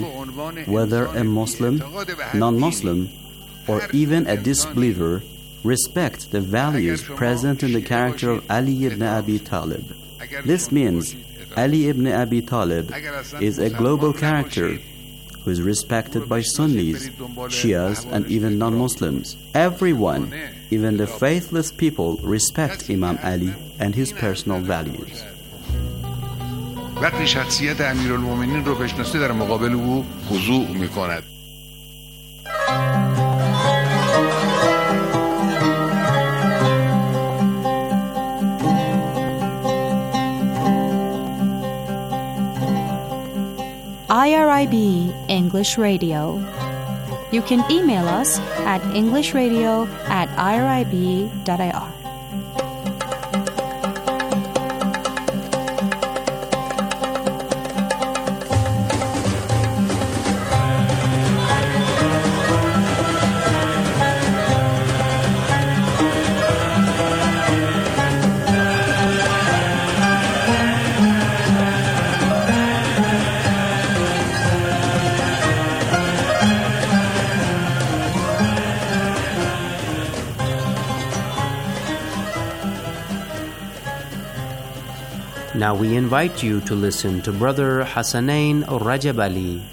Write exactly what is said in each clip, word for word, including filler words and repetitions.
whether a Muslim, non-Muslim, or even a disbeliever, respect the values present in the character of Ali ibn Abi Talib. This means Ali ibn Abi Talib is a global character who is respected by Sunnis, Shias, and even non-Muslims. Everyone, even the faithless people, respect Imam Ali and his personal values. وقتی شخصیت امیرالمومنین رو بشناسه در مقابل او خضوع میکند. I R I B English Radio. You can email us at englishradio at irib.ir. Now we invite you to listen to Brother Hassanain Rajab Ali.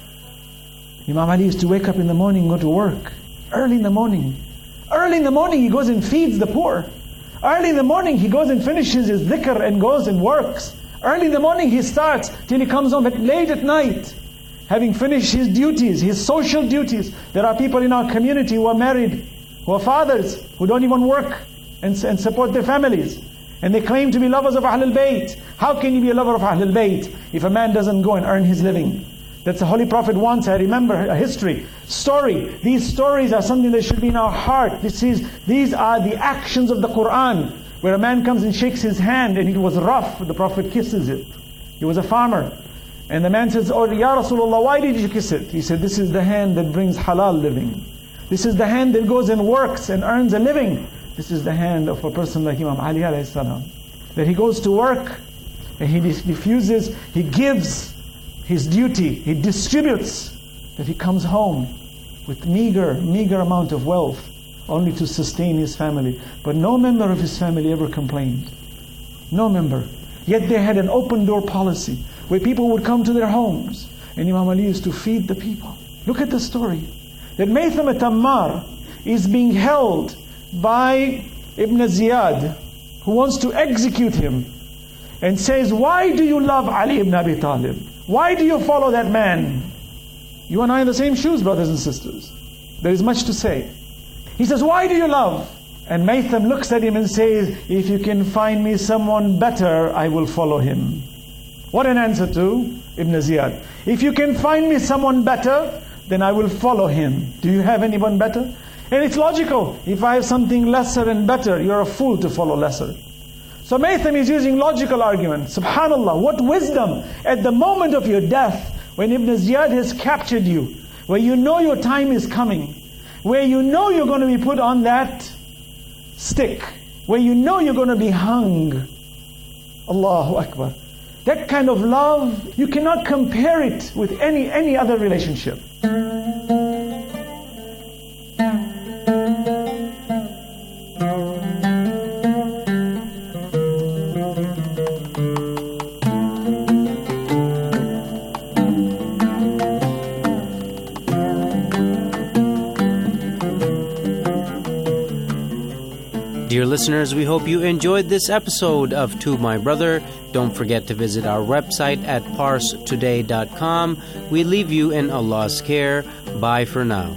Imam Ali used to wake up in the morning and go to work. Early in the morning. Early in the morning he goes and feeds the poor. Early in the morning he goes and finishes his dhikr and goes and works. Early in the morning he starts till he comes home at late at night. Having finished his duties, his social duties. There are people in our community who are married, who are fathers, who don't even work and, and support their families. And they claim to be lovers of Ahlul Bayt. How can you be a lover of Ahlul Bayt if a man doesn't go and earn his living? That's the Holy Prophet once, I remember a history, story. These stories are something that should be in our heart. This is, these are the actions of the Qur'an, where a man comes and shakes his hand and it was rough, the Prophet kisses it. He was a farmer. And the man says, oh Ya Rasulullah, why did you kiss it? He said, this is the hand that brings halal living. This is the hand that goes and works and earns a living. This is the hand of a person like Imam Ali alayhi salam. That he goes to work and he diffuses, he gives his duty, he distributes. That he comes home with meager, meager amount of wealth only to sustain his family. But no member of his family ever complained. No member. Yet they had an open door policy where people would come to their homes and Imam Ali used to feed the people. Look at the story. That Maytham at-Tammar is being held by Ibn Ziyad, who wants to execute him, and says, why do you love Ali ibn Abi Talib? Why do you follow that man? You and I in the same shoes, brothers and sisters. There is much to say. He says, why do you love? And Maytham looks at him and says, if you can find me someone better, I will follow him. What an answer to Ibn Ziyad. If you can find me someone better, then I will follow him. Do you have anyone better? And it's logical. If I have something lesser and better, you're a fool to follow lesser. So Maytham is using logical argument. Subhanallah, what wisdom. At the moment of your death, when Ibn Ziyad has captured you, where you know your time is coming, where you know you're going to be put on that stick, where you know you're going to be hung. Allahu Akbar. That kind of love, you cannot compare it with any, any other relationship. Dear listeners, we hope you enjoyed this episode of To My Brother. Don't forget to visit our website at parse today dot com. We leave you in Allah's care. Bye for now.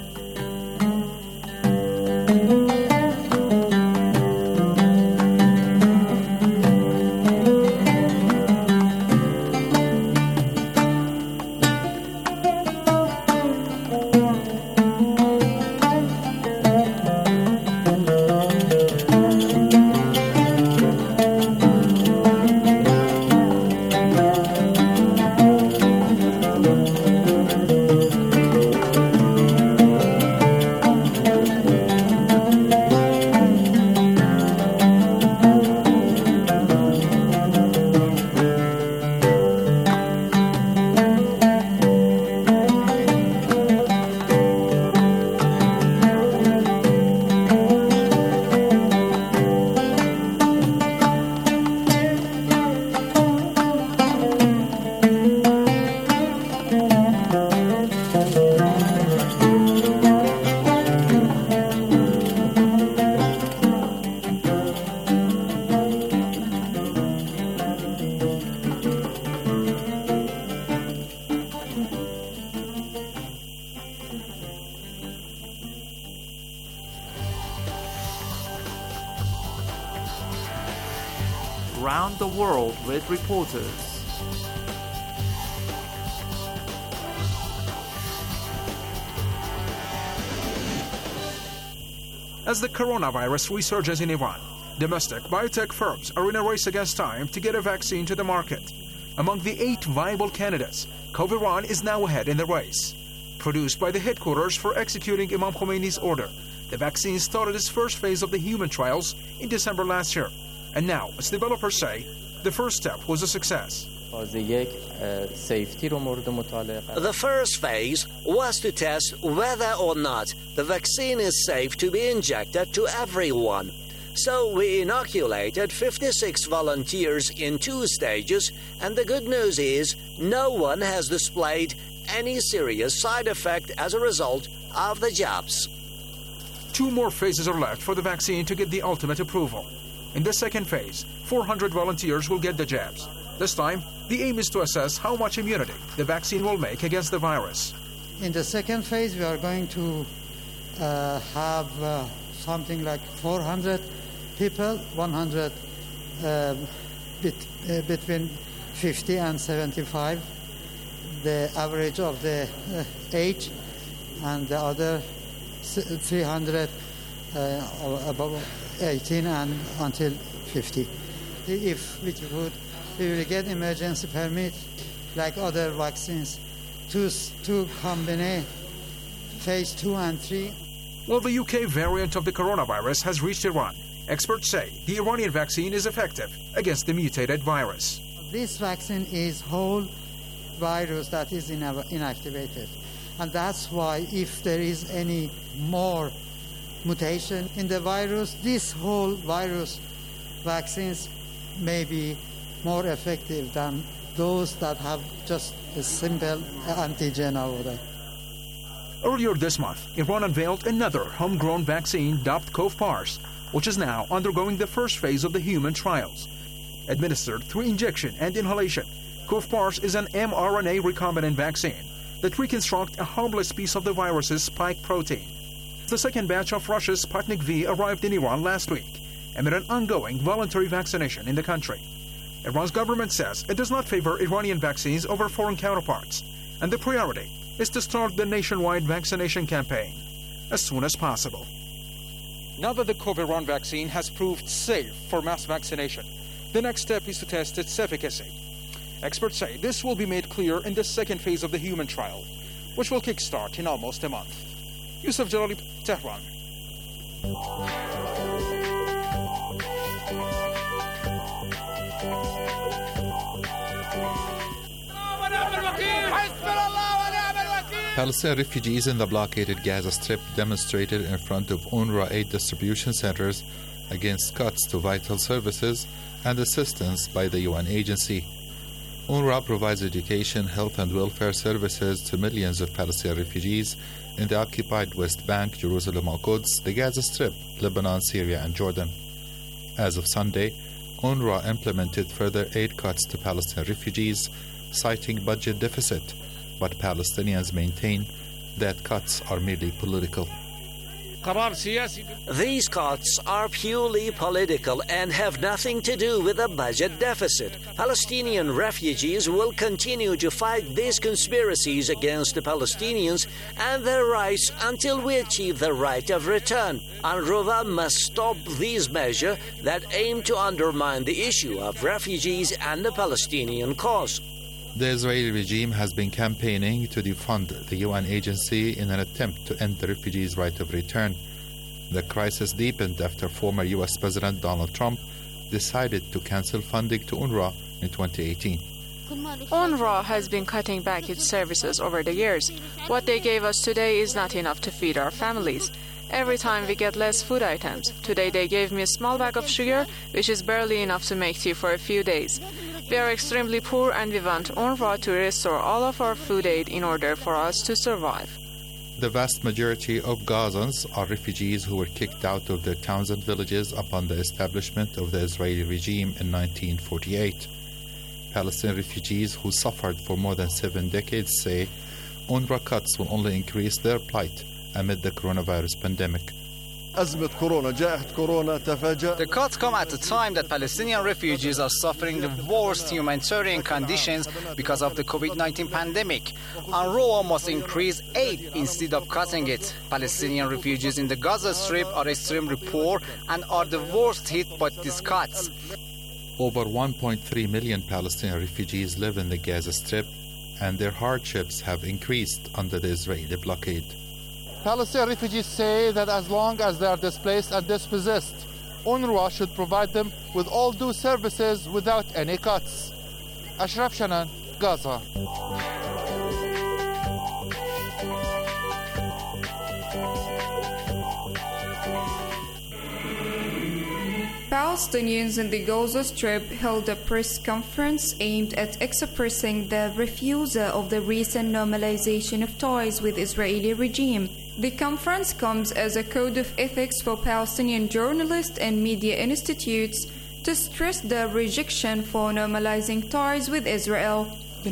around the world with reporters. As the coronavirus resurges in Iran, domestic biotech firms are in a race against time to get a vaccine to the market. Among the eight viable candidates, Coviran is now ahead in the race. Produced by the headquarters for executing Imam Khomeini's order, the vaccine started its first phase of the human trials in December last year. And now, as developers say, the first step was a success. The first phase was to test whether or not the vaccine is safe to be injected to everyone. So we inoculated fifty-six volunteers in two stages, and the good news is no one has displayed any serious side effect as a result of the jabs. Two more phases are left for the vaccine to get the ultimate approval. In the second phase, four hundred volunteers will get the jabs. This time, the aim is to assess how much immunity the vaccine will make against the virus. In the second phase, we are going to uh, have uh, something like four hundred people, one hundred uh, bit, uh, between fifty and seventy-five, the average of the uh, age, and the other three hundred uh, above eighteen and until fifty. If we could, we will get emergency permit like other vaccines to, to combine phase two and three. While the U K variant of the coronavirus has reached Iran, experts say the Iranian vaccine is effective against the mutated virus. This vaccine is whole virus that is inactivated. And that's why if there is any more mutation in the virus, this whole virus vaccines may be more effective than those that have just a simple antigen over there. Earlier this month, Iran unveiled another homegrown vaccine dubbed Covpars, which is now undergoing the first phase of the human trials. Administered through injection and inhalation, Covpars is an mRNA recombinant vaccine that reconstructs a harmless piece of the virus's spike protein. The second batch of Russia's Sputnik V arrived in Iran last week amid an ongoing voluntary vaccination in the country. Iran's government says it does not favor Iranian vaccines over foreign counterparts, and the priority is to start the nationwide vaccination campaign as soon as possible. Now that the Coviran vaccine has proved safe for mass vaccination, the next step is to test its efficacy. Experts say this will be made clear in the second phase of the human trial, which will kickstart in almost a month. Yusuf Jalali, Tehran. Palestinian refugees in the blockaded Gaza Strip demonstrated in front of UNRWA aid distribution centers against cuts to vital services and assistance by the U N agency. UNRWA provides education, health, and welfare services to millions of Palestinian refugees in the occupied West Bank, Jerusalem al-Quds, the Gaza Strip, Lebanon, Syria, and Jordan. As of Sunday, UNRWA implemented further aid cuts to Palestinian refugees, citing budget deficit, but Palestinians maintain that cuts are merely political. These cuts are purely political and have nothing to do with a budget deficit. Palestinian refugees will continue to fight these conspiracies against the Palestinians and their rights until we achieve the right of return. UNRWA must stop these measures that aim to undermine the issue of refugees and the Palestinian cause. The Israeli regime has been campaigning to defund the U N agency in an attempt to end the refugees' right of return. The crisis deepened after former U S President Donald Trump decided to cancel funding to UNRWA in twenty eighteen. UNRWA has been cutting back its services over the years. What they gave us today is not enough to feed our families. Every time we get less food items. Today they gave me a small bag of sugar, which is barely enough to make tea for a few days. We are extremely poor and we want UNRWA to restore all of our food aid in order for us to survive. The vast majority of Gazans are refugees who were kicked out of their towns and villages upon the establishment of the Israeli regime in nineteen forty-eight. Palestinian refugees who suffered for more than seven decades say UNRWA cuts will only increase their plight amid the coronavirus pandemic. The cuts come at a time that Palestinian refugees are suffering the worst humanitarian conditions because of the COVID nineteen pandemic. UNRWA must increase aid instead of cutting it. Palestinian refugees in the Gaza Strip are extremely poor and are the worst hit by these cuts. Over one point three million Palestinian refugees live in the Gaza Strip, and their hardships have increased under the Israeli blockade. Palestinian refugees say that as long as they are displaced and dispossessed, UNRWA should provide them with all due services without any cuts. Ashraf Shanan, Gaza. Palestinians in the Gaza Strip held a press conference aimed at expressing the refusal of the recent normalization of ties with Israeli regime. The conference comes as a code of ethics for Palestinian journalists and media institutes to stress the rejection for normalizing ties with Israel.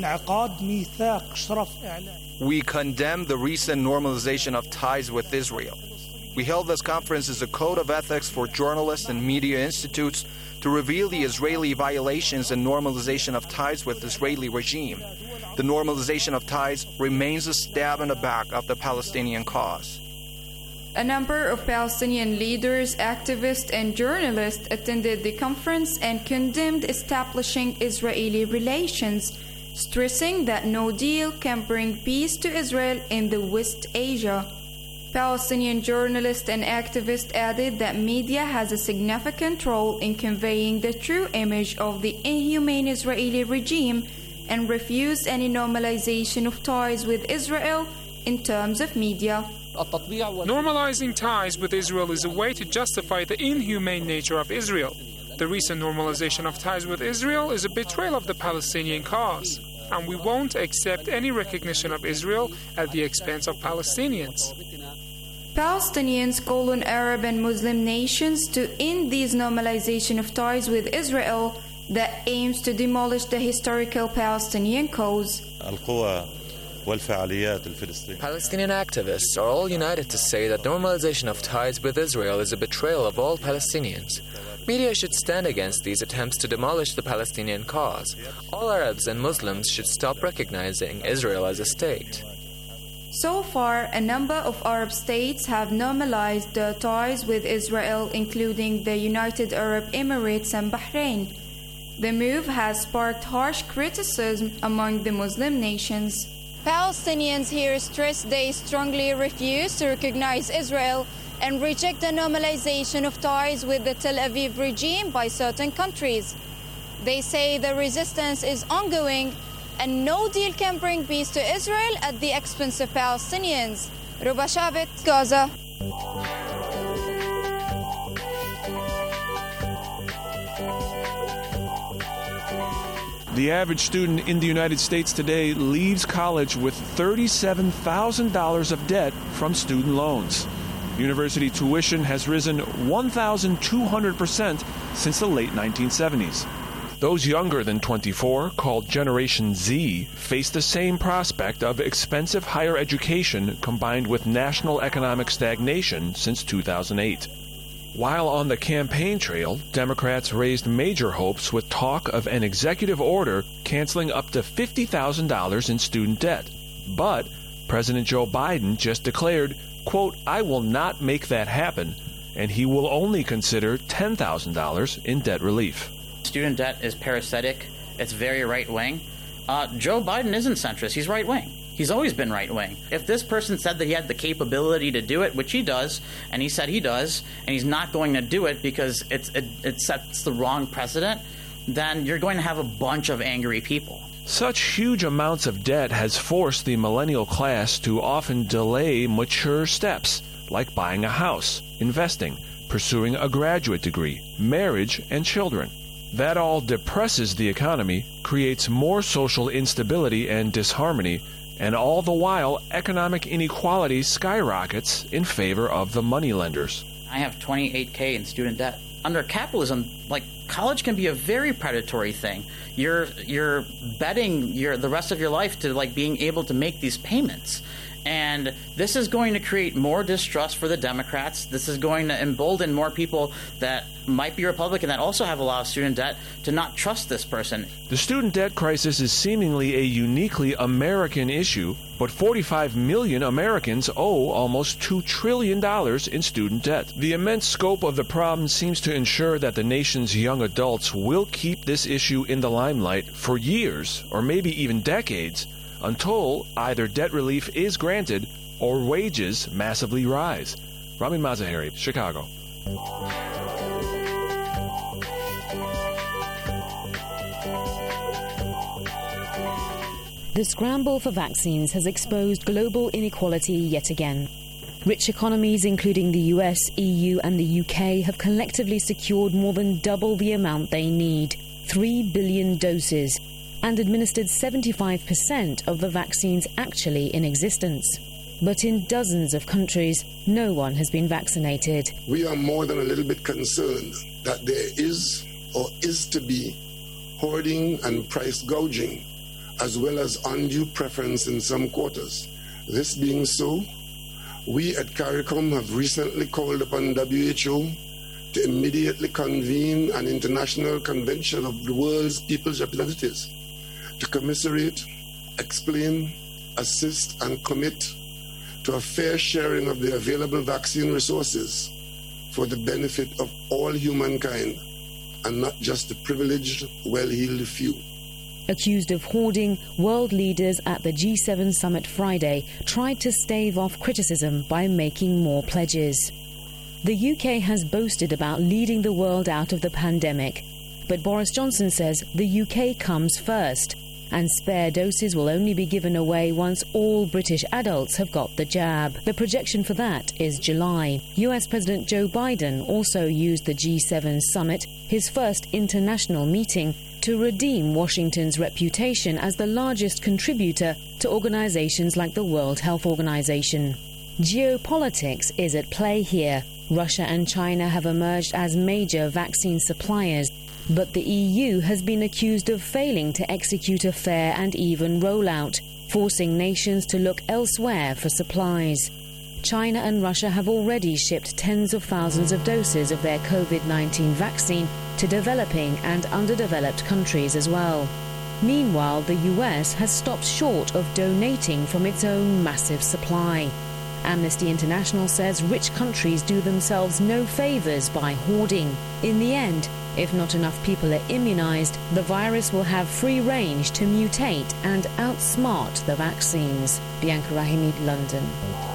We condemn the recent normalization of ties with Israel. We held this conference as a code of ethics for journalists and media institutes to reveal the Israeli violations and normalization of ties with the Israeli regime. The normalization of ties remains a stab in the back of the Palestinian cause. A number of Palestinian leaders, activists, and journalists attended the conference and condemned establishing Israeli relations, stressing that no deal can bring peace to Israel in the West Asia. Palestinian journalists and activists added that media has a significant role in conveying the true image of the inhumane Israeli regime and refused any normalization of ties with Israel in terms of media. Normalizing ties with Israel is a way to justify the inhumane nature of Israel. The recent normalization of ties with Israel is a betrayal of the Palestinian cause, and we won't accept any recognition of Israel at the expense of Palestinians. Palestinians call on Arab and Muslim nations to end this normalization of ties with Israel that aims to demolish the historical Palestinian cause. Palestinian activists are all united to say that normalization of ties with Israel is a betrayal of all Palestinians. Media should stand against these attempts to demolish the Palestinian cause. All Arabs and Muslims should stop recognizing Israel as a state. So far, a number of Arab states have normalized their ties with Israel, including the United Arab Emirates and Bahrain. The move has sparked harsh criticism among the Muslim nations. Palestinians here stress they strongly refuse to recognize Israel and reject the normalization of ties with the Tel Aviv regime by certain countries. They say the resistance is ongoing and no deal can bring peace to Israel at the expense of Palestinians. Ruba Shabit, Gaza. The average student in the United States today leaves college with thirty-seven thousand dollars of debt from student loans. University tuition has risen one thousand two hundred percent since the late nineteen seventies. Those younger than twenty-four, called Generation Z, face the same prospect of expensive higher education combined with national economic stagnation since two thousand eight. While on the campaign trail, Democrats raised major hopes with talk of an executive order canceling up to fifty thousand dollars in student debt. But President Joe Biden just declared, quote, "I will not make that happen," and he will only consider ten thousand dollars in debt relief. Student debt is parasitic. It's very right-wing. Uh, Joe Biden isn't centrist. He's right-wing. He's always been right-wing. If this person said that he had the capability to do it, which he does, and he said he does, and he's not going to do it because it's, it, it sets the wrong precedent, then you're going to have a bunch of angry people. Such huge amounts of debt has forced the millennial class to often delay mature steps, like buying a house, investing, pursuing a graduate degree, marriage, and children. That all depresses the economy, creates more social instability and disharmony, and all the while economic inequality skyrockets in favor of the moneylenders. I have twenty-eight thousand in student debt. Under capitalism, like, college can be a very predatory thing. You're you're betting your the rest of your life to like being able to make these payments. And this is going to create more distrust for the Democrats. This is going to embolden more people that might be Republican that also have a lot of student debt to not trust this person. The student debt crisis is seemingly a uniquely American issue, but forty-five million Americans owe almost two trillion dollars in student debt. The immense scope of the problem seems to ensure that the nation's young adults will keep this issue in the limelight for years, or maybe even decades, until either debt relief is granted or wages massively rise. Ramin Mazaheri, Chicago. The scramble for vaccines has exposed global inequality yet again. Rich economies, including the U S, E U and the U K, have collectively secured more than double the amount they need, three billion doses, and administered seventy-five percent of the vaccines actually in existence. But in dozens of countries, no one has been vaccinated. We are more than a little bit concerned that there is or is to be hoarding and price gouging, as well as undue preference in some quarters. This being so, we at CARICOM have recently called upon W H O to immediately convene an international convention of the world's people's representatives to commiserate, explain, assist, and commit to a fair sharing of the available vaccine resources for the benefit of all humankind, and not just the privileged, well-heeled few. Accused of hoarding, world leaders at the G seven summit Friday tried to stave off criticism by making more pledges. The U K has boasted about leading the world out of the pandemic, but Boris Johnson says the U K comes first, and spare doses will only be given away once all British adults have got the jab. The projection for that is July. U S President Joe Biden also used the G seven summit, his first international meeting, to redeem Washington's reputation as the largest contributor to organizations like the World Health Organization. Geopolitics is at play here. Russia and China have emerged as major vaccine suppliers, but the E U has been accused of failing to execute a fair and even rollout, forcing nations to look elsewhere for supplies. China and Russia have already shipped tens of thousands of doses of their COVID nineteen vaccine to developing and underdeveloped countries as well. Meanwhile, the U S has stopped short of donating from its own massive supply. Amnesty International says rich countries do themselves no favours by hoarding. In the end, if not enough people are immunised, the virus will have free range to mutate and outsmart the vaccines. Bianca Rahimi, London.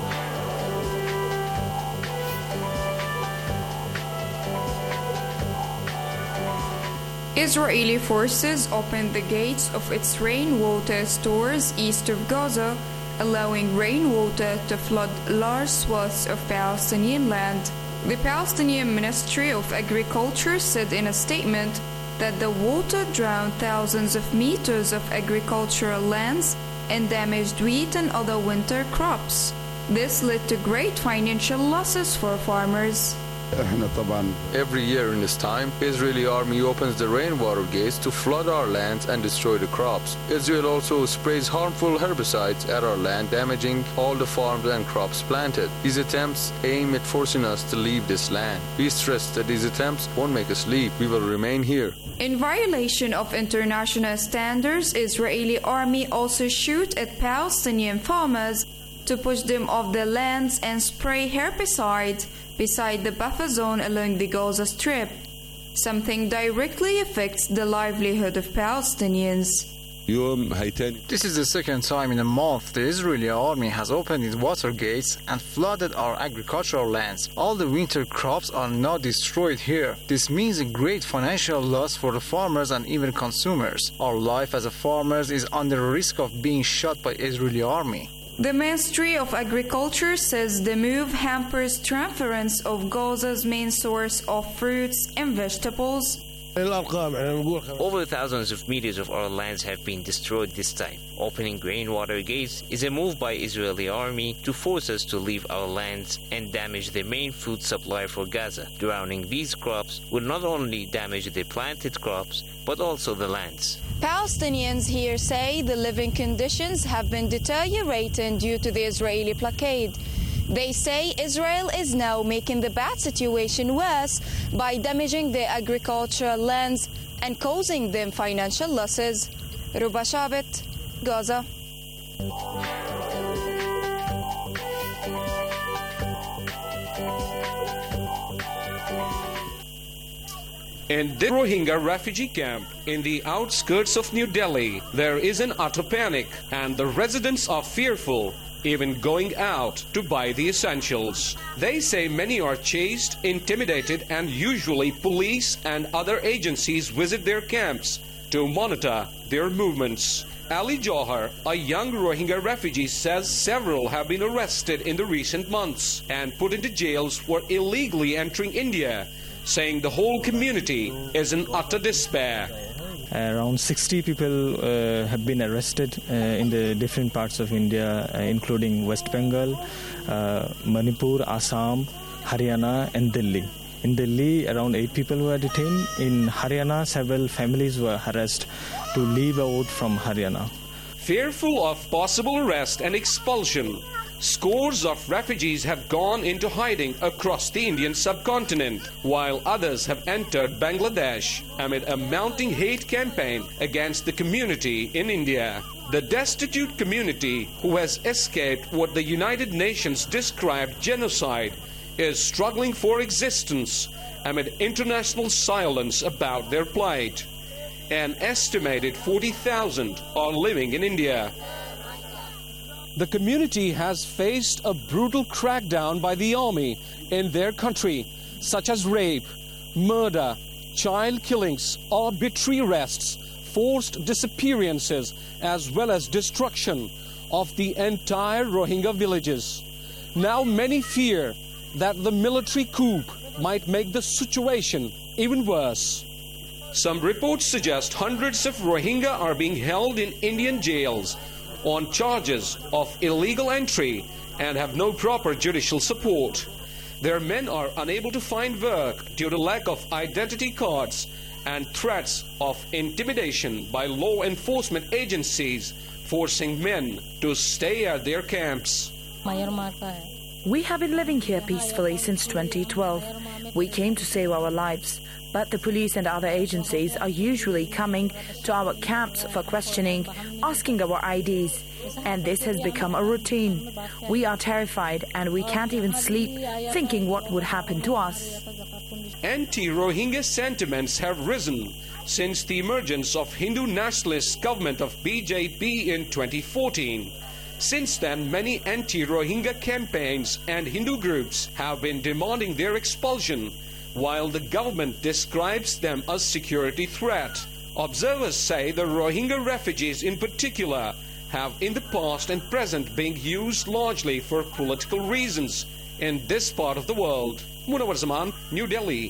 Israeli forces opened the gates of its rainwater stores east of Gaza, allowing rainwater to flood large swaths of Palestinian land. The Palestinian Ministry of Agriculture said in a statement that the water drowned thousands of meters of agricultural lands and damaged wheat and other winter crops. This led to great financial losses for farmers. Every year in this time, Israeli army opens the rainwater gates to flood our lands and destroy the crops. Israel also sprays harmful herbicides at our land, damaging all the farms and crops planted. These attempts aim at forcing us to leave this land. We stress that these attempts won't make us leave. We will remain here. In violation of international standards, Israeli army also shoot at Palestinian farmers to push them off their lands and spray herbicide beside the buffer zone along the Gaza Strip. Something directly affects the livelihood of Palestinians. This is the second time in a month the Israeli army has opened its water gates and flooded our agricultural lands. All the winter crops are now destroyed here. This means a great financial loss for the farmers and even consumers. Our life as a farmers is under risk of being shot by Israeli army. The Ministry of Agriculture says the move hampers transference of Gaza's main source of fruits and vegetables. Over thousands of meters of our lands have been destroyed this time. Opening rainwater gates is a move by Israeli army to force us to leave our lands and damage the main food supply for Gaza. Drowning these crops will not only damage the planted crops, but also the lands. Palestinians here say the living conditions have been deteriorating due to the Israeli blockade. They say Israel is now making the bad situation worse by damaging their agricultural lands and causing them financial losses. Ruba Shabit, Gaza. In the Rohingya refugee camp in the outskirts of New Delhi, there is an utter panic, and the residents are fearful, even going out to buy the essentials. They say many are chased, intimidated, and usually police and other agencies visit their camps to monitor their movements. Ali Johar, a young Rohingya refugee, says several have been arrested in the recent months and put into jails for illegally entering India, saying the whole community is in utter despair. Around sixty people uh, have been arrested uh, in the different parts of India, uh, including West Bengal, uh, Manipur, Assam, Haryana and Delhi. In Delhi, around eight people were detained. In Haryana, several families were harassed to leave out from Haryana. Fearful of possible arrest and expulsion, scores of refugees have gone into hiding across the Indian subcontinent, while others have entered Bangladesh amid a mounting hate campaign against the community in India. The destitute community, who has escaped what the United Nations described genocide, is struggling for existence amid international silence about their plight. An estimated forty thousand are living in India. The community has faced a brutal crackdown by the army in their country, such as rape, murder, child killings, arbitrary arrests, forced disappearances, as well as destruction of the entire Rohingya villages. Now many fear that the military coup might make the situation even worse. Some reports suggest hundreds of Rohingya are being held in Indian jails on charges of illegal entry and have no proper judicial support. Their men are unable to find work due to lack of identity cards and threats of intimidation by law enforcement agencies, forcing men to stay at their camps. We have been living here peacefully since twenty twelve. We came to save our lives, but the police and other agencies are usually coming to our camps for questioning, asking our I Ds, and this has become a routine. We are terrified and we can't even sleep, thinking what would happen to us. Anti-Rohingya sentiments have risen since the emergence of Hindu nationalist government of B J P in twenty fourteen. Since then, many anti-Rohingya campaigns and Hindu groups have been demanding their expulsion, while the government describes them as security threat. Observers say the Rohingya refugees in particular have in the past and present been used largely for political reasons in this part of the world. Munawar Zaman, New Delhi.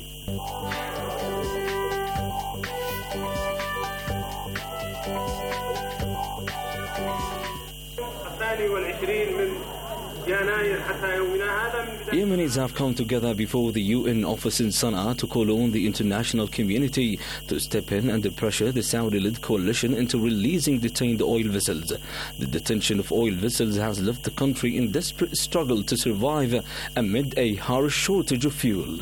Yemenis have come together before the U N office in Sana'a to call on the international community to step in and pressure the Saudi-led coalition into releasing detained oil vessels. The detention of oil vessels has left the country in desperate struggle to survive amid a harsh shortage of fuel.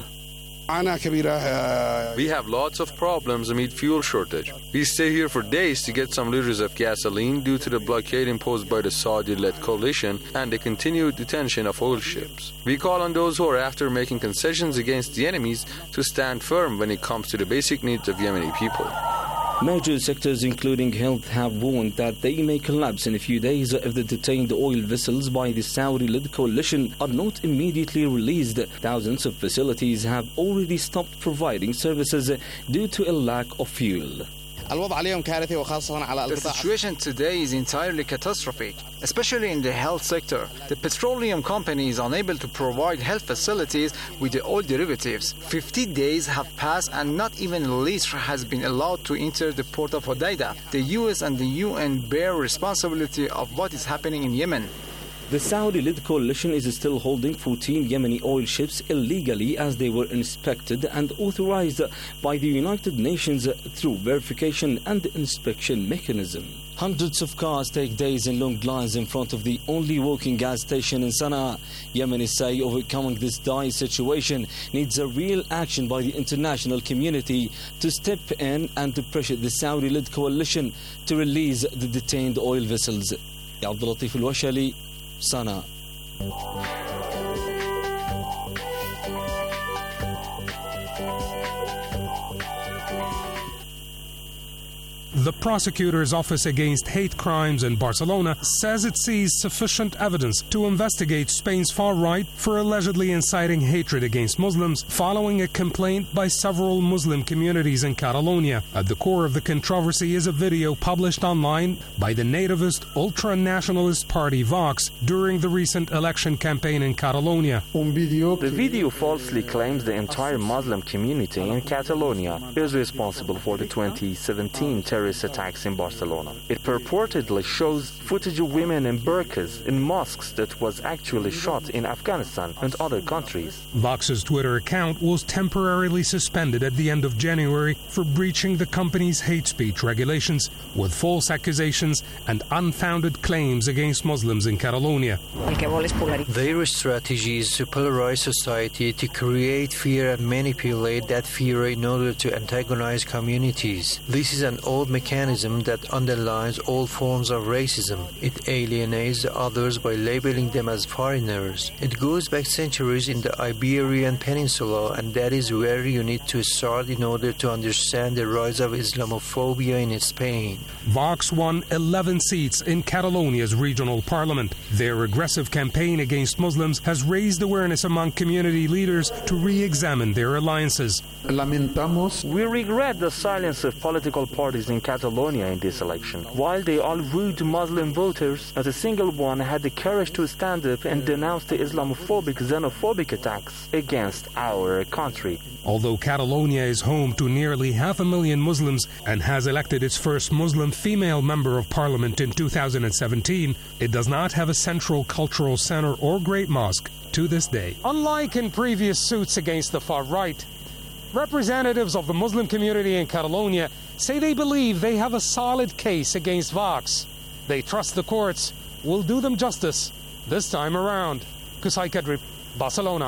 We have lots of problems amid fuel shortage. We stay here for days to get some liters of gasoline due to the blockade imposed by the Saudi-led coalition and the continued detention of oil ships. We call on those who are after making concessions against the enemies to stand firm when it comes to the basic needs of Yemeni people. Major sectors including health have warned that they may collapse in a few days if the detained oil vessels by the Saudi-led coalition are not immediately released. Thousands of facilities have already stopped providing services due to a lack of fuel. The situation today is entirely catastrophic, especially in the health sector. The petroleum company is unable to provide health facilities with the oil derivatives. fifty days have passed and not even a liter has been allowed to enter the port of Hodeidah. The U S and the U N bear responsibility of what is happening in Yemen. The Saudi-led coalition is still holding fourteen Yemeni oil ships illegally as they were inspected and authorized by the United Nations through verification and inspection mechanism. Hundreds of cars take days in long lines in front of the only working gas station in Sana'a. Yemenis say overcoming this dire situation needs a real action by the international community to step in and to pressure the Saudi-led coalition to release the detained oil vessels. Abdul Latif Al-Washali, Sana'a. The prosecutor's office against hate crimes in Barcelona says it sees sufficient evidence to investigate Spain's far right for allegedly inciting hatred against Muslims following a complaint by several Muslim communities in Catalonia. At the core of the controversy is a video published online by the nativist ultra-nationalist party Vox during the recent election campaign in Catalonia. The video falsely claims the entire Muslim community in Catalonia is responsible for the twenty seventeen terrorist attacks in Barcelona. It purportedly shows footage of women in burqas in mosques that was actually shot in Afghanistan and other countries. Vox's Twitter account was temporarily suspended at the end of January for breaching the company's hate speech regulations with false accusations and unfounded claims against Muslims in Catalonia. Their strategy is to polarize society, to create fear and manipulate that fear in order to antagonize communities. This is an old mechanism that underlies all forms of racism. It alienates the others by labeling them as foreigners. It goes back centuries in the Iberian Peninsula, and that is where you need to start in order to understand the rise of Islamophobia in Spain. Vox won eleven seats in Catalonia's regional parliament. Their aggressive campaign against Muslims has raised awareness among community leaders to re-examine their alliances. We regret the silence of political parties in Catalonia in this election. While they all wooed Muslim voters, not a single one had the courage to stand up and denounce the Islamophobic, xenophobic attacks against our country. Although Catalonia is home to nearly half a million Muslims and has elected its first Muslim female member of parliament in two thousand seventeen, it does not have a central cultural center or great mosque to this day. Unlike in previous suits against the far right, representatives of the Muslim community in Catalonia say they believe they have a solid case against Vox. They trust the courts will do them justice this time around. Kusai Kadri, Barcelona.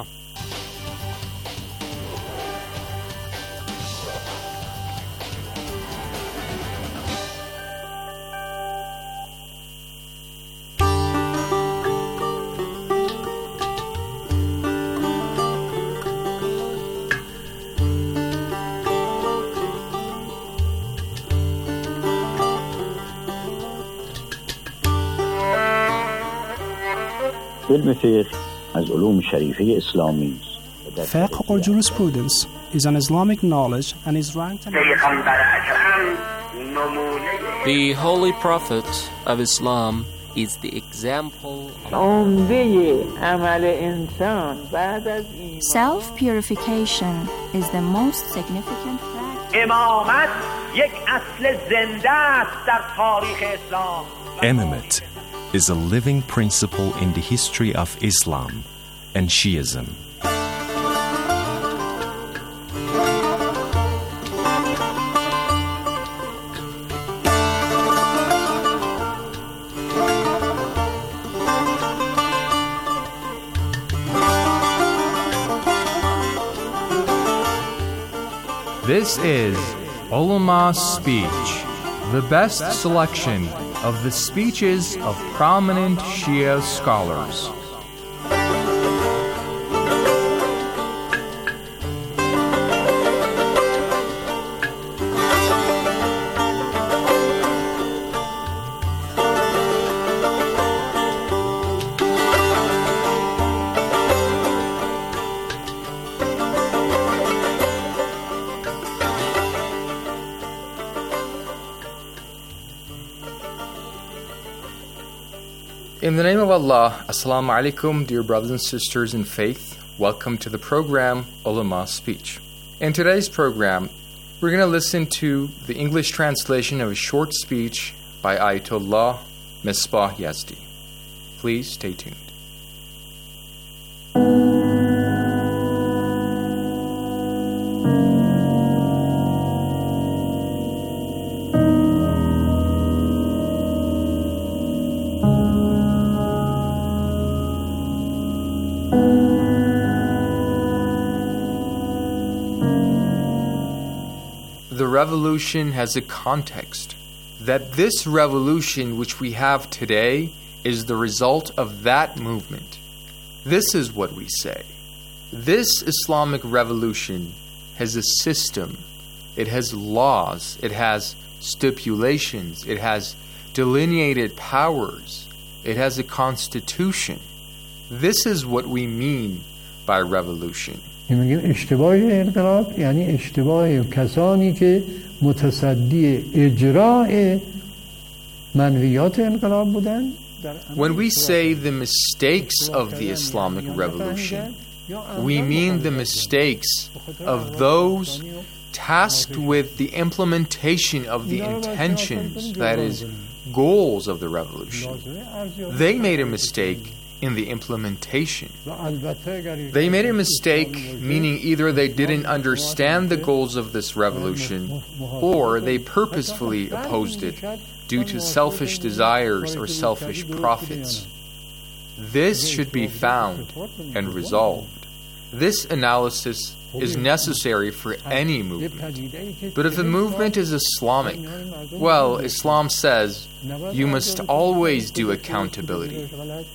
Fiqh or jurisprudence is an Islamic knowledge and is ranked. The Holy Prophet of Islam is the example. Self-purification is the most significant fact. Imamate is a living principle in the history of Islam and Shiism. This is Ulama Speech, the best selection of the speeches of prominent Shia scholars. In the name of Allah, Assalamu alaikum, dear brothers and sisters in faith. Welcome to the program Ulama Speech. In today's program, we're going to listen to the English translation of a short speech by Ayatollah Misbah Yazdi. Please stay tuned. The revolution has a context, that this revolution which we have today is the result of that movement. This is what we say. This Islamic revolution has a system, it has laws, it has stipulations, it has delineated powers, it has a constitution. This is what we mean by revolution. میگیم اشتباه انقلاب یعنی اشتباه کسانی که متصدی اجراء منویات انقلاب بودن. When we say the mistakes of the Islamic revolution, we mean the mistakes of those tasked with the implementation of the intentions, that is, goals of the revolution. They made a mistake in the implementation. They made a mistake, meaning either they didn't understand the goals of this revolution, or they purposefully opposed it due to selfish desires or selfish profits. This should be found and resolved. This analysis is necessary for any movement. But if a movement is Islamic, well, Islam says you must always do accountability.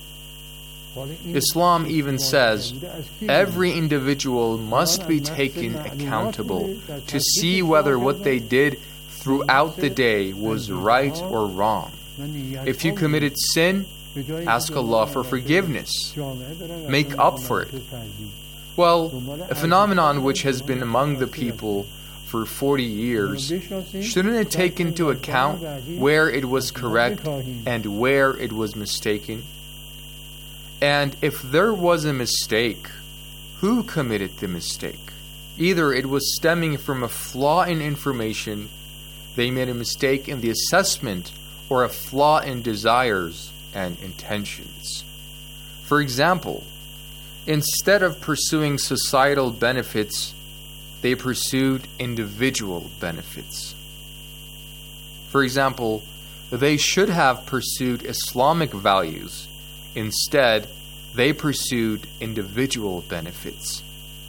Islam even says every individual must be taken accountable to see whether what they did throughout the day was right or wrong. If you committed sin, ask Allah for forgiveness. Make up for it. Well, a phenomenon which has been among the people for forty years, shouldn't it take into account where it was correct and where it was mistaken? And if there was a mistake, who committed the mistake? Either it was stemming from a flaw in information, they made a mistake in the assessment, or a flaw in desires and intentions. For example, instead of pursuing societal benefits, they pursued individual benefits. For example, they should have pursued Islamic values. Instead, they pursued individual benefits.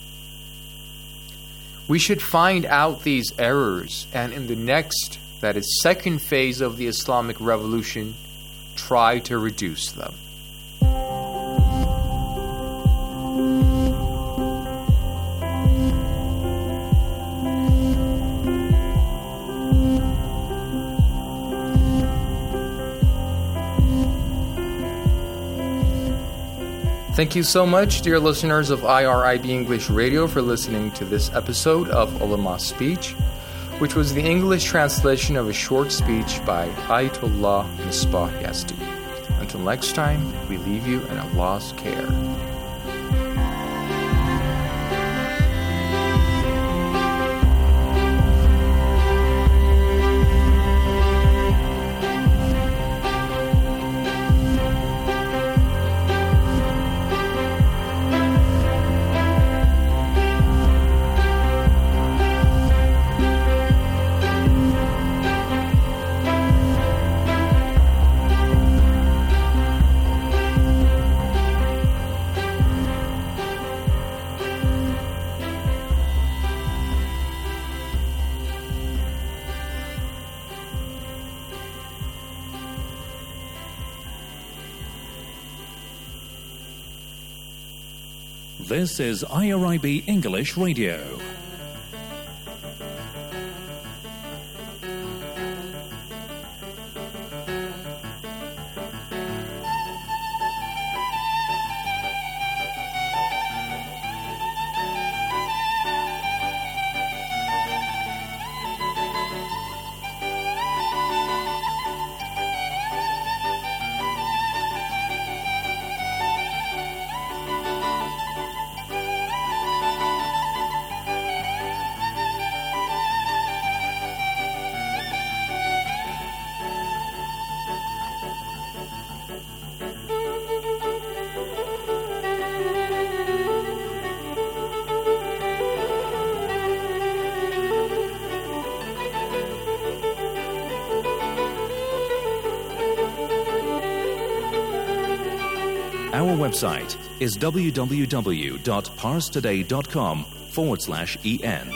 We should find out these errors and in the next, that is, second phase of the Islamic revolution, try to reduce them. Thank you so much, dear listeners of I R I B English Radio, for listening to this episode of Ulama Speech, which was the English translation of a short speech by Ayatollah Misbah Yazdi. Until next time, we leave you in Allah's care. This is I R I B English Radio. Our website is www.parstoday.com forward slash en.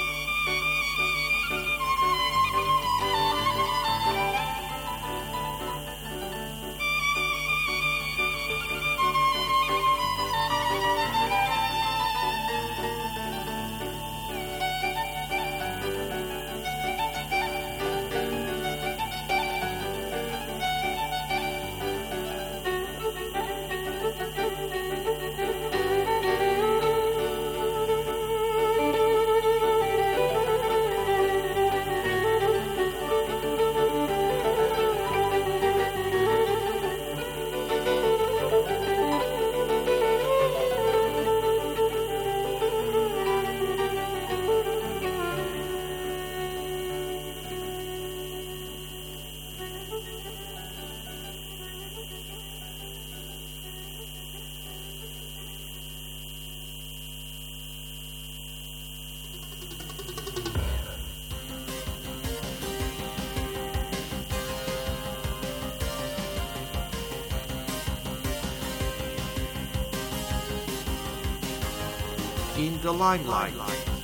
In the limelight.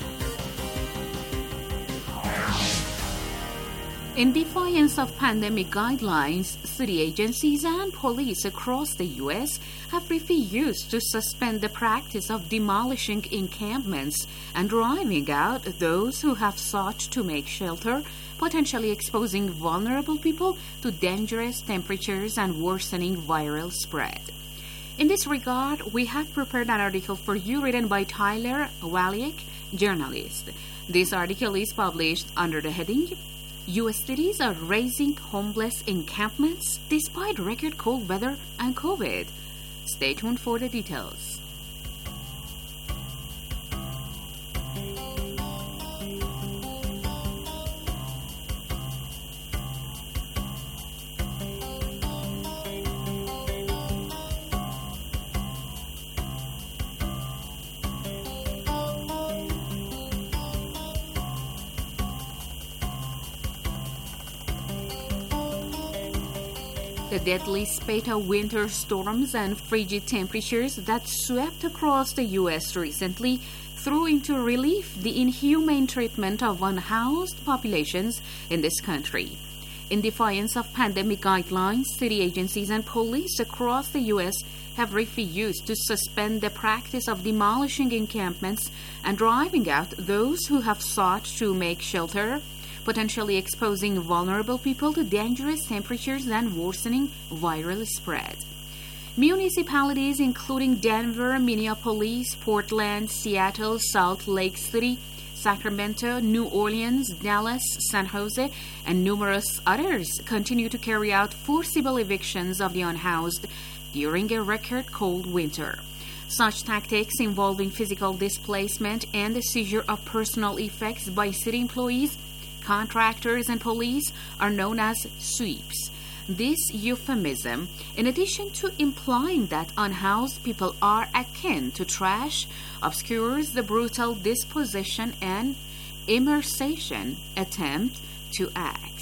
In defiance of pandemic guidelines, city agencies and police across the U S have refused to suspend the practice of demolishing encampments and driving out those who have sought to make shelter, potentially exposing vulnerable people to dangerous temperatures and worsening viral spread. In this regard, we have prepared an article for you written by Tyler Waliak, journalist. This article is published under the heading, U S cities are raising homeless encampments despite record cold weather and COVID. Stay tuned for the details. The deadly spate of winter storms and frigid temperatures that swept across the U S recently threw into relief the inhumane treatment of unhoused populations in this country. In defiance of pandemic guidelines, city agencies and police across the U S have refused to suspend the practice of demolishing encampments and driving out those who have sought to make shelter, potentially exposing vulnerable people to dangerous temperatures and worsening viral spread. Municipalities including Denver, Minneapolis, Portland, Seattle, Salt Lake City, Sacramento, New Orleans, Dallas, San Jose, and numerous others continue to carry out forcible evictions of the unhoused during a record cold winter. Such tactics involving physical displacement and the seizure of personal effects by city employees, contractors, and police are known as sweeps. This euphemism, in addition to implying that unhoused people are akin to trash, obscures the brutal disposition and immersation attempt to act.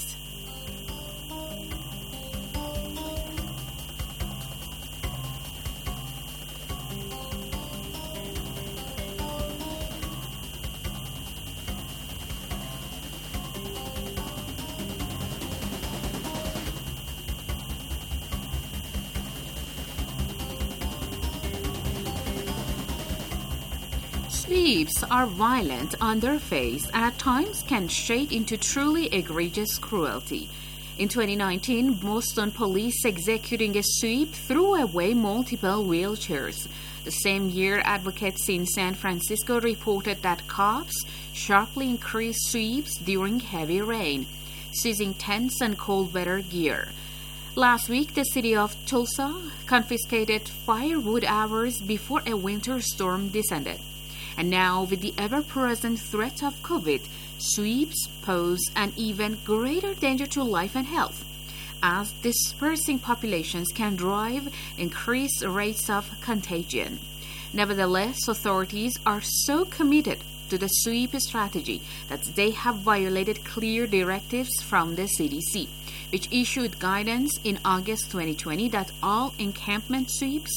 Sweeps are violent on their face and at times can shade into truly egregious cruelty. In twenty nineteen, Boston police executing a sweep threw away multiple wheelchairs. The same year, advocates in San Francisco reported that cops sharply increased sweeps during heavy rain, seizing tents and cold weather gear. Last week, the city of Tulsa confiscated firewood hours before a winter storm descended. And now, with the ever-present threat of COVID, sweeps pose an even greater danger to life and health, as dispersing populations can drive increased rates of contagion. Nevertheless, authorities are so committed to the sweep strategy that they have violated clear directives from the C D C, which issued guidance in August twenty twenty that all encampment sweeps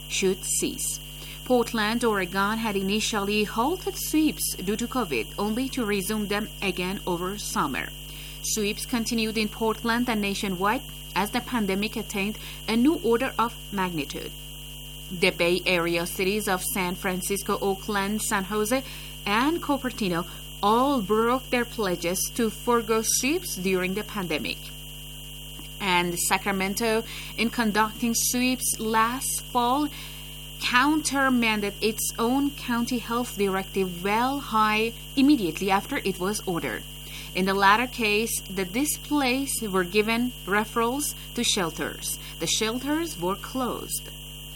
should cease. Portland, Oregon had initially halted sweeps due to COVID, only to resume them again over summer. Sweeps continued in Portland and nationwide as the pandemic attained a new order of magnitude. The Bay Area cities of San Francisco, Oakland, San Jose, and Cupertino all broke their pledges to forego sweeps during the pandemic. And Sacramento, in conducting sweeps last fall, countermanded its own county health directive well high immediately after it was ordered. In the latter case, the displaced were given referrals to shelters. The shelters were closed.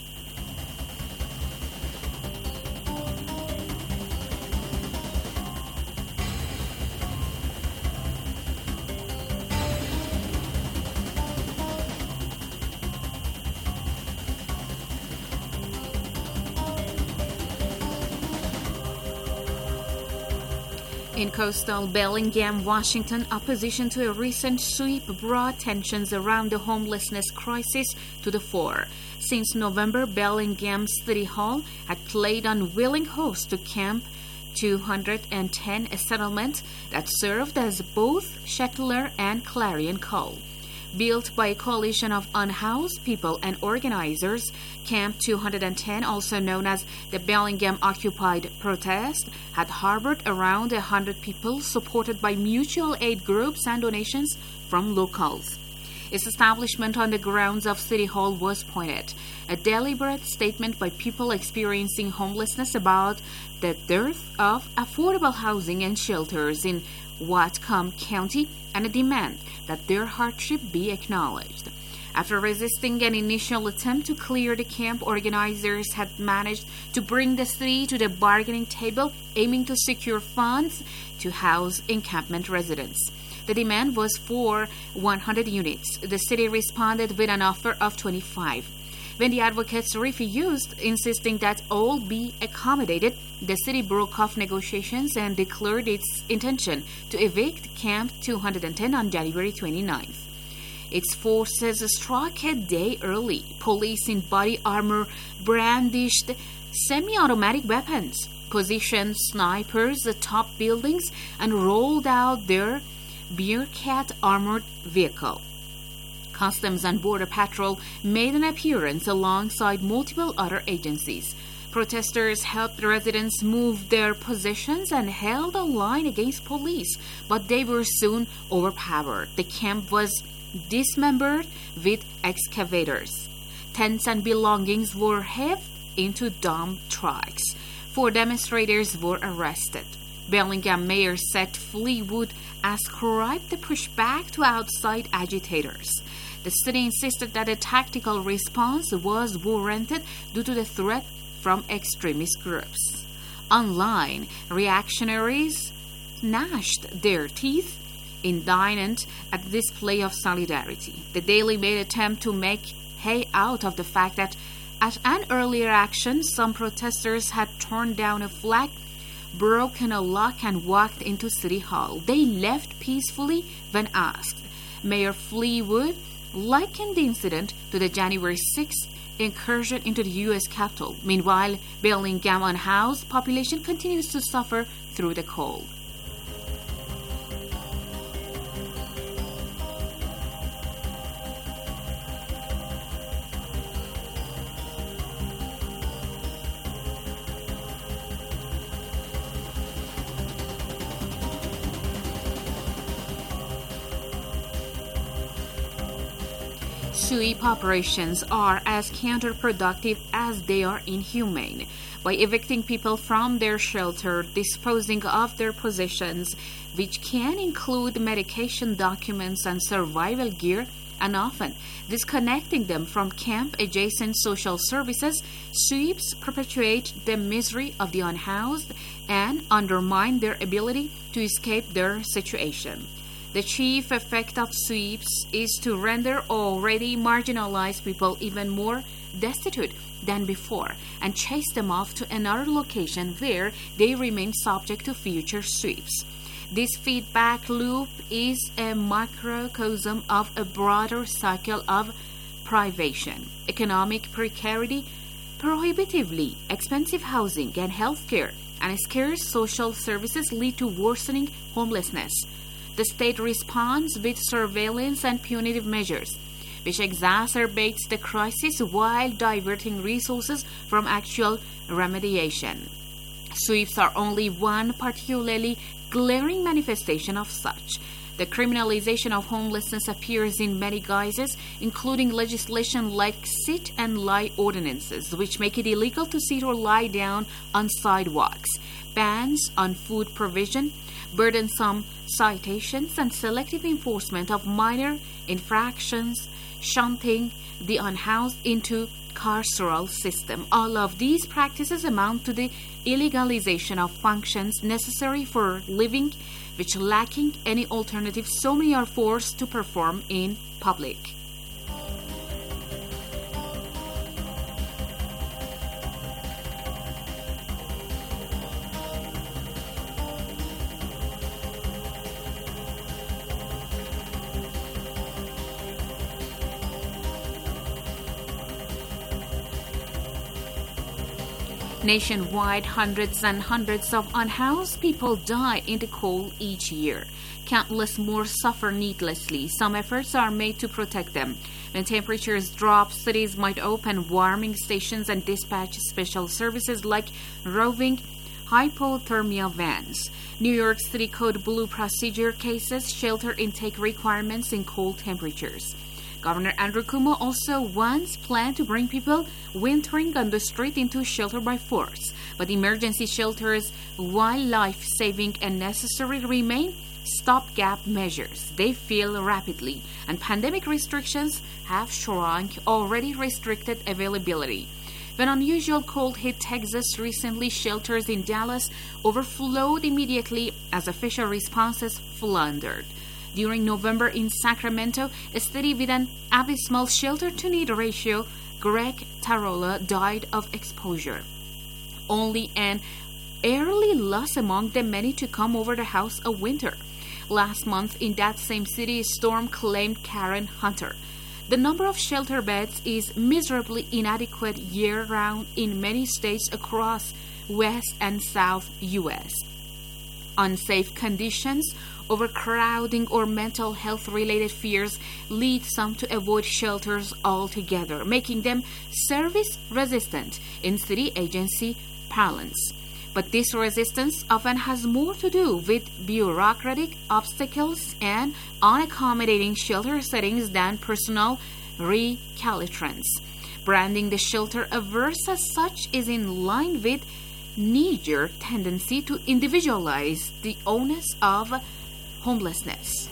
In coastal Bellingham, Washington, opposition to a recent sweep brought tensions around the homelessness crisis to the fore. Since November, Bellingham City Hall had played unwilling host to Camp two hundred ten, a settlement that served as both shelter and clarion call. Built by a coalition of unhoused people and organizers, Camp two hundred ten, also known as the Bellingham Occupied Protest, had harbored around one hundred people supported by mutual aid groups and donations from locals. Its establishment on the grounds of City Hall was pointed, a deliberate statement by people experiencing homelessness about the dearth of affordable housing and shelters in Whatcom County, and a demand that their hardship be acknowledged. After resisting an initial attempt to clear the camp, organizers had managed to bring the city to the bargaining table, aiming to secure funds to house encampment residents. The demand was for one hundred units. The city responded with an offer of twenty-five. When the advocates refused, insisting that all be accommodated, the city broke off negotiations and declared its intention to evict Camp two hundred ten on January twenty-ninth. Its forces struck a day early. Police in body armor brandished semi-automatic weapons, positioned snipers atop buildings, and rolled out their Bearcat armored vehicle. Customs and Border Patrol made an appearance alongside multiple other agencies. Protesters helped residents move their possessions and held a line against police, but they were soon overpowered. The camp was dismembered with excavators. Tents and belongings were heaved into dump trucks. Four demonstrators were arrested. Bellingham Mayor Seth Fleetwood ascribed the pushback to outside agitators. The city insisted that a tactical response was warranted due to the threat from extremist groups. Online, reactionaries gnashed their teeth, indignant at the display of solidarity. The Daily made an attempt to make hay out of the fact that at an earlier action, some protesters had torn down a flag, broken a lock, and walked into City Hall. They left peacefully when asked. Mayor Fleetwood likened the incident to the January sixth incursion into the U S Capitol. Meanwhile, Bellingham unhoused population continues to suffer through the cold. Sweep operations are as counterproductive as they are inhumane. By evicting people from their shelter, disposing of their possessions, which can include medication, documents, and survival gear, and often disconnecting them from camp-adjacent social services, sweeps perpetuate the misery of the unhoused and undermine their ability to escape their situation. The chief effect of sweeps is to render already marginalized people even more destitute than before and chase them off to another location where they remain subject to future sweeps. This feedback loop is a microcosm of a broader cycle of privation, economic precarity, Prohibitively expensive housing and health care and scarce social services lead to worsening homelessness. The state responds with surveillance and punitive measures, which exacerbates the crisis while diverting resources from actual remediation. Sweeps are only one particularly glaring manifestation of such. The criminalization of homelessness appears in many guises, including legislation like sit and lie ordinances, which make it illegal to sit or lie down on sidewalks, bans on food provision, burdensome citations, and selective enforcement of minor infractions, shunting the unhoused into carceral system. All of these practices amount to the illegalization of functions necessary for living, which, lacking any alternative, so many are forced to perform in public. Nationwide, hundreds and hundreds of unhoused people die in the cold each year. Countless more suffer needlessly. Some efforts are made to protect them. When temperatures drop, cities might open warming stations and dispatch special services like roving hypothermia vans. New York City Code Blue procedure cases shelter intake requirements in cold temperatures. Governor Andrew Cuomo also once planned to bring people wintering on the street into shelter by force. But emergency shelters, while life-saving and necessary, remain stopgap measures. They fail rapidly, and pandemic restrictions have shrunk already restricted availability. When unusual cold hit Texas recently, shelters in Dallas overflowed immediately as official responses floundered. During November in Sacramento, a city with an abysmal shelter-to-need ratio, Greg Tarola died of exposure. Only an early loss among the many to come over the house a winter. Last month in that same city, a storm claimed Karen Hunter. The number of shelter beds is miserably inadequate year-round in many states across West and South U S Unsafe conditions, overcrowding, or mental health-related fears lead some to avoid shelters altogether, making them service-resistant in city agency parlance. But this resistance often has more to do with bureaucratic obstacles and unaccommodating shelter settings than personal recalcitrance. Branding the shelter averse as such is in line with knee-jerk tendency to individualize the onus of homelessness.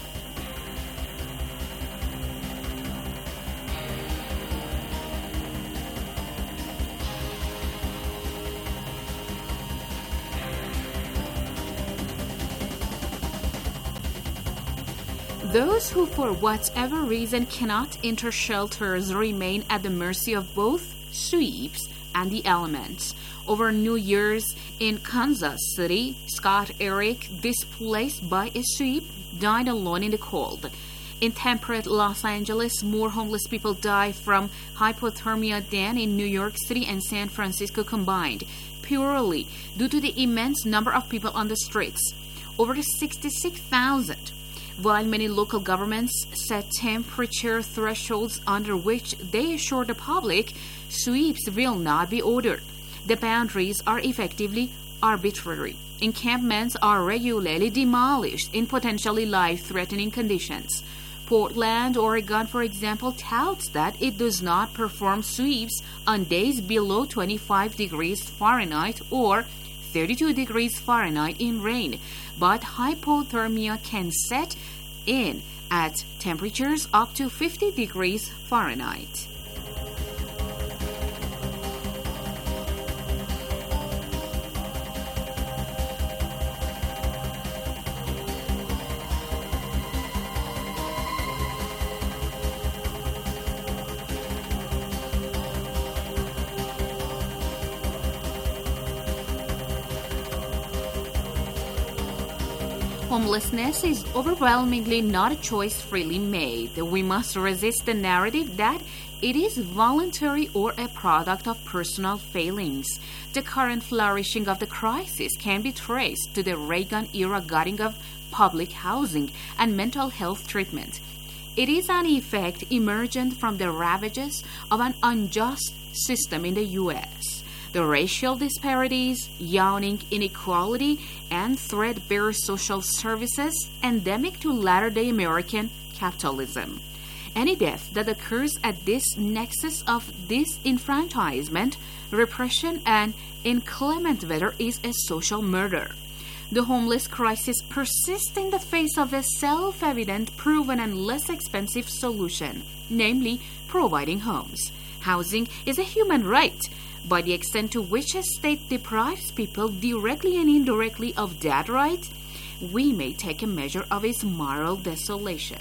Those who, for whatever reason, cannot enter shelters remain at the mercy of both sweeps and the elements. Over New Year's in Kansas City, Scott Eric, displaced by a sweep, died alone in the cold. In temperate Los Angeles, more homeless people died from hypothermia than in New York City and San Francisco combined, purely due to the immense number of people on the streets, over sixty-six thousand. While many local governments set temperature thresholds under which they assure the public sweeps will not be ordered, the boundaries are effectively arbitrary. Encampments are regularly demolished in potentially life-threatening conditions. Portland, Oregon, for example, touts that it does not perform sweeps on days below twenty-five degrees Fahrenheit or thirty-two degrees Fahrenheit in rain, but hypothermia can set in at temperatures up to fifty degrees Fahrenheit. Homelessness is overwhelmingly not a choice freely made. We must resist the narrative that It is voluntary or a product of personal failings. The current flourishing of the crisis can be traced to the Reagan-era gutting of public housing and mental health treatment. It is an effect emergent from the ravages of an unjust system in the U S. The racial disparities, yawning inequality, and threadbare social services endemic to latter-day American capitalism. Any death that occurs at this nexus of disenfranchisement, repression, and inclement weather is a social murder. The homeless crisis persists in the face of a self-evident, proven, and less expensive solution, namely providing homes. Housing is a human right. By the extent to which a state deprives people directly and indirectly of that right, we may take a measure of its moral desolation.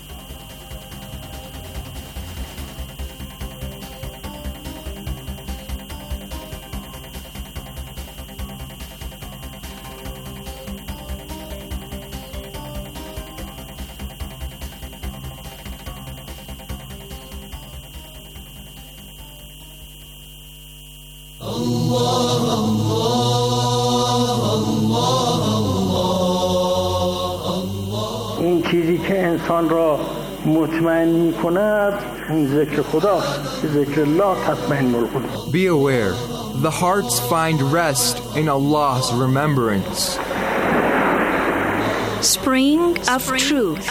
این چیزی که انسان را مطمئن می کند اون ذکر خداست. ذکر الله تطمئن القلوب. Be aware, the hearts find rest in Allah's remembrance. Spring of Truth.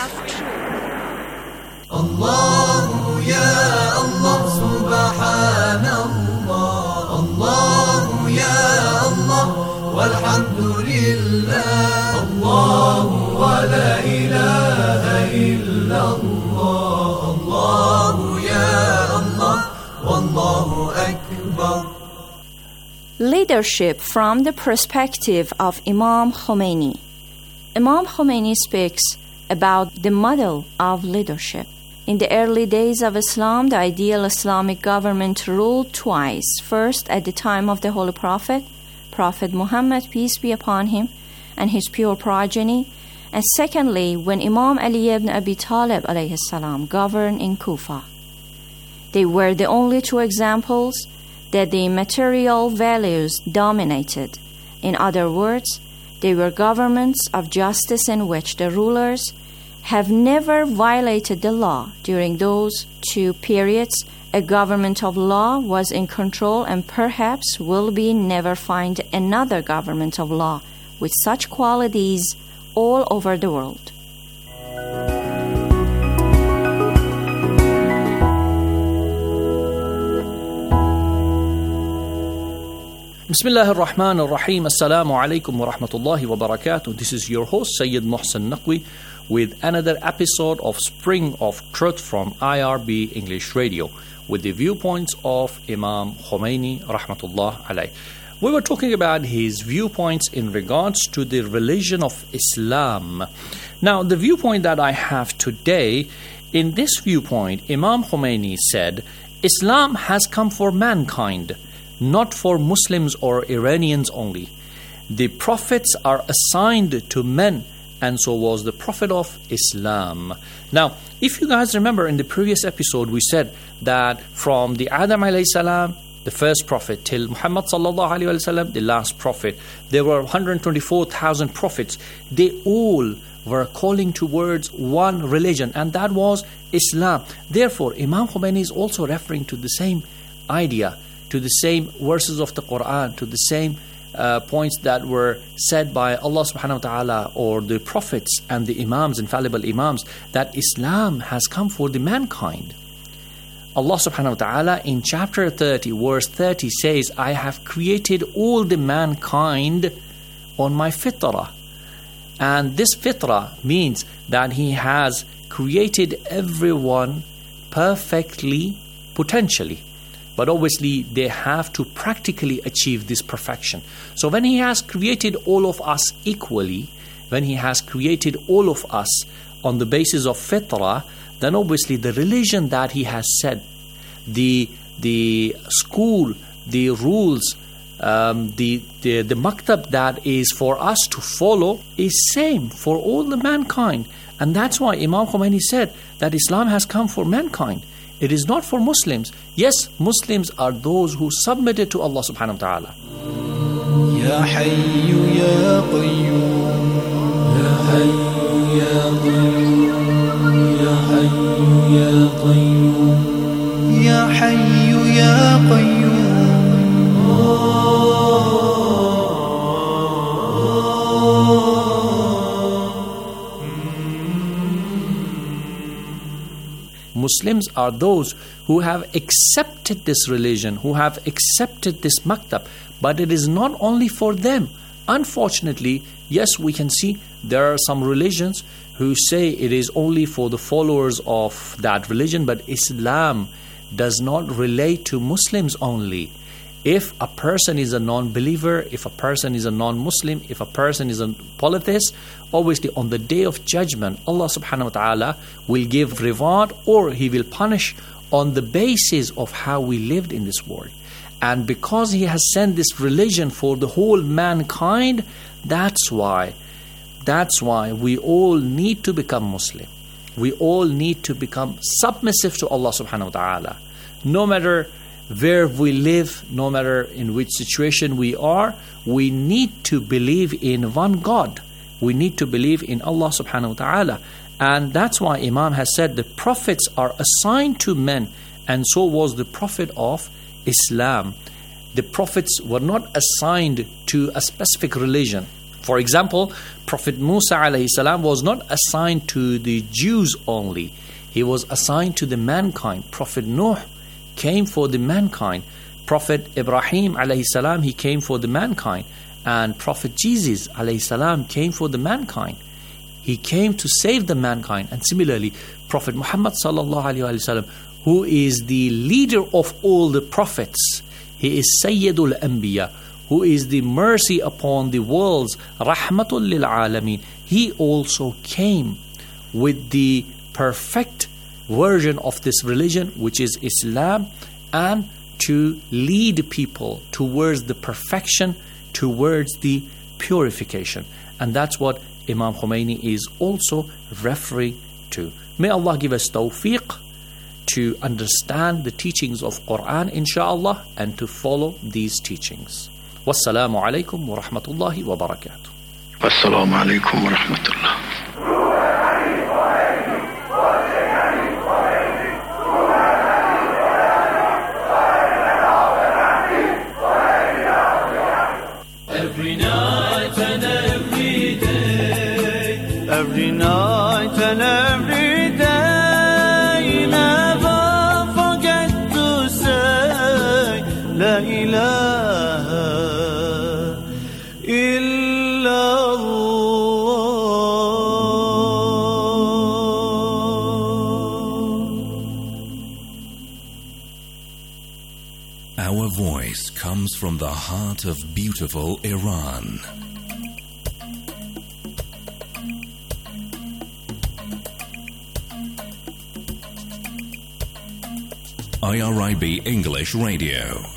Allah ya Allah subhanallah. Allah ya Allah walhamdulillah. Allah wa la ilaha illallah. Allah ya Allah wallahu akbar. Leadership from the perspective of Imam Khomeini. Imam Khomeini speaks about the model of leadership. In the early days of Islam, the ideal Islamic government ruled twice. First, at the time of the Holy Prophet, Prophet Muhammad, peace be upon him, and his pure progeny. And secondly, when Imam Ali ibn Abi Talib alayhi salam governed in Kufa. They were the only two examples that the material values dominated. In other words, they were governments of justice in which the rulers have never violated the law. During those two periods, a government of law was in control, and perhaps will be never find another government of law with such qualities all over the world. Bismillah ar-Rahman ar-Rahim. Assalamu alaikum wa rahmatullahi wa barakatuh. This is your host, Sayyid Mohsen Naqvi, with another episode of Spring of Truth from I R B English Radio, with the viewpoints of Imam Khomeini, rahmatullah alayh. We were talking about his viewpoints in regards to the religion of Islam. Now, the viewpoint that I have today, in this viewpoint, Imam Khomeini said, Islam has come for mankind, not for Muslims or Iranians only. The prophets are assigned to men, and so was the Prophet of Islam. Now, if you guys remember in the previous episode, we said that from the Adam alayhi salam, the first prophet, till Muhammad sallallahu alayhi wa sallam, the last prophet, there were one hundred twenty-four thousand prophets. They all were calling towards one religion, and that was Islam. Therefore, Imam Khomeini is also referring to the same idea, to the same verses of the Quran, to the same uh, points that were said by Allah subhanahu wa ta'ala or the prophets and the imams, infallible imams, that Islam has come for the mankind. Allah subhanahu wa ta'ala in chapter thirty, verse thirty says, I have created all the mankind on my fitrah. And this fitrah means that He has created everyone perfectly, potentially. But obviously, they have to practically achieve this perfection. So when He has created all of us equally, when He has created all of us on the basis of fitrah, then obviously the religion that He has set, the the school, the rules, um, the, the, the maktab that is for us to follow is same for all the mankind. And that's why Imam Khomeini said that Islam has come for mankind. It is not for Muslims. Yes, Muslims are those who submitted to Allah subhanahu wa ta'ala. Ya Hayyu Ya Qayyum, Ya Hayyu Ya Qayyum, Ya Hayyu Ya Qayyum, Ya Hayyu Ya Qayyum. Muslims are those who have accepted this religion, who have accepted this maktab. But it is not only for them. Unfortunately, yes, we can see there are some religions who say it is only for the followers of that religion, but Islam does not relate to Muslims only. If a person is a non-believer, if a person is a non-Muslim, if a person is a polytheist, obviously on the day of judgment, Allah subhanahu wa ta'ala will give reward or He will punish on the basis of how we lived in this world. And because He has sent this religion for the whole mankind, that's why, that's why we all need to become Muslim. We all need to become submissive to Allah subhanahu wa ta'ala. No matter where we live, no matter in which situation we are, we need to believe in one God. We need to believe in Allah subhanahu wa ta'ala. And that's why Imam has said the prophets are assigned to men, and so was the prophet of Islam. The prophets were not assigned to a specific religion. For example, Prophet Musa alayhi salam was not assigned to the Jews only. He was assigned to the mankind. Prophet Nuh came for the mankind. Prophet Ibrahim alayhi salam, he came for the mankind. And Prophet Jesus alayhi salam came for the mankind. He came to save the mankind. And similarly, Prophet Muhammad sallallahu alayhi wa sallam, who is the leader of all the prophets, he is Sayyidul Anbiya, who is the mercy upon the worlds, Rahmatul lil Alameen. He also came with the perfect version of this religion, which is Islam, and to lead people towards the perfection, towards the purification. And that's what Imam Khomeini is also referring to. May Allah give us tawfiq to understand the teachings of Quran, inshallah, and to follow these teachings. Wassalamu alaikum wa rahmatullahi wa barakatuh. Wassalamu alaikum wa rahmatullah. Every night and every day, every night and every day, never forget to say La ilaha illallah. Our voice comes from the heart of beautiful Iran. I R I B English Radio.